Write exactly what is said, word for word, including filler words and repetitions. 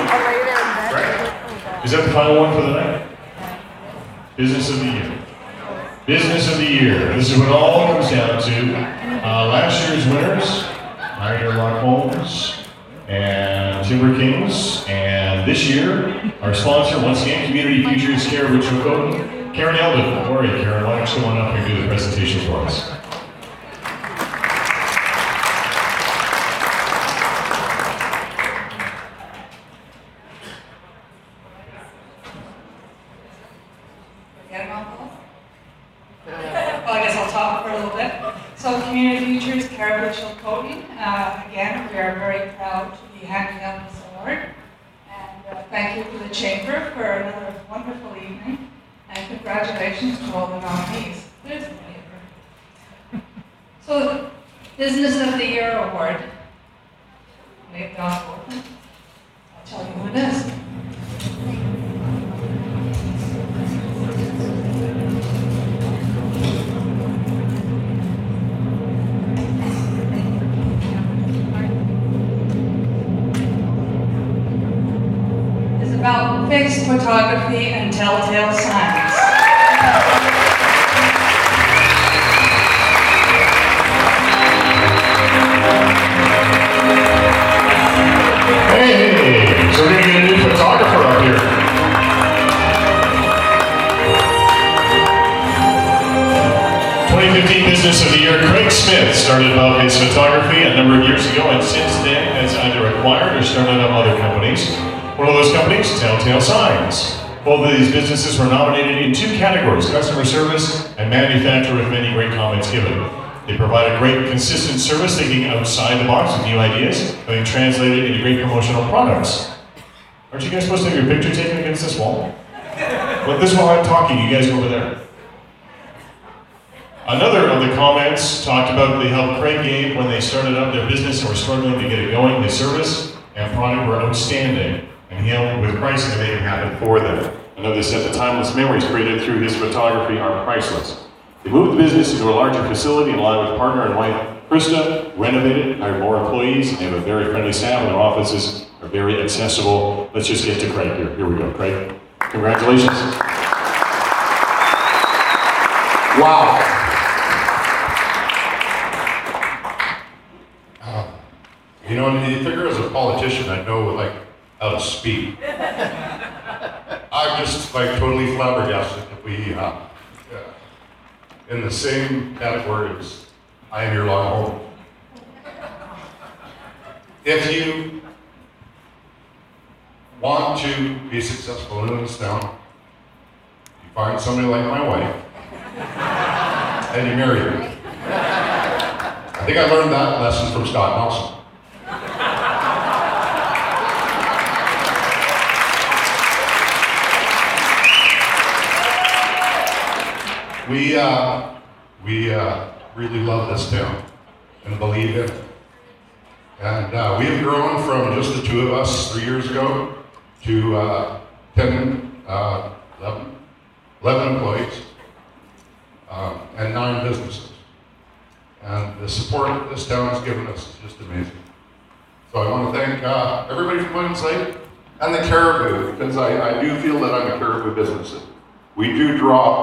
Right? Is that the final one for the night? Business of the year. Business of the year. This is what it all comes down to. Uh, last year's winners, Pioneer Lock Homes and Timber Kings. And this year, our sponsor, once again, Community Futures Care Ritual Code, Karen Eldon. Don't worry, Karen, why don't you come on up and do the presentation for us? Well, I guess I'll talk for a little bit. So Community Futures Care Ritual Coating, uh, again, we are very proud to be handing out this award. And uh, thank you to the Chamber for another wonderful evening. And congratulations to all the nominees. There's the paper. So the Business of the Year Award. Wave it off open. I'll tell you who it is. About fixed photography and telltale signs. Hey, so we're going to get a new photographer up here. twenty fifteen Business of the Year, Craig Smith started about his photography a number of years ago, and since then has either acquired or started up other companies. One of those companies, Telltale Signs. Both of these businesses were nominated in two categories, customer service and manufacturer, with many great comments given. They provide a great, consistent service, thinking outside the box with new ideas, having translated into great promotional products. Aren't you guys supposed to have your picture taken against this wall? Well, this is while I'm talking, you guys go over there. Another of the comments talked about they helped Craig Gabe when they started up their business and were struggling to get it going. His service and product were outstanding, and he helped with pricing to make it happen for them. Another said the timeless memories created through his photography are priceless. They moved the business into a larger facility and along with partner and wife Krista, renovated, hired more employees, and they have a very friendly staff, and their offices are very accessible. Let's just get to Craig here. Here we go, Craig. Congratulations. Wow. Uh, you know, you figure as a politician, I know like how to speak. I'm just like totally flabbergasted that we, uh, uh, in the same category as Pioneer Lock Home. If you want to be successful in this town, you find somebody like my wife, and you marry her. I think I learned that lesson from Scott Nelson. We, uh, we uh, really love this town and believe in it. And uh, we have grown from just the two of us three years ago to uh, ten, uh, eleven, eleven employees um, and nine businesses. And the support that this town has given us is just amazing. So I want to thank uh, everybody from Williams Lake and the Caribou, because I, I do feel that I'm a Caribou business. We do draw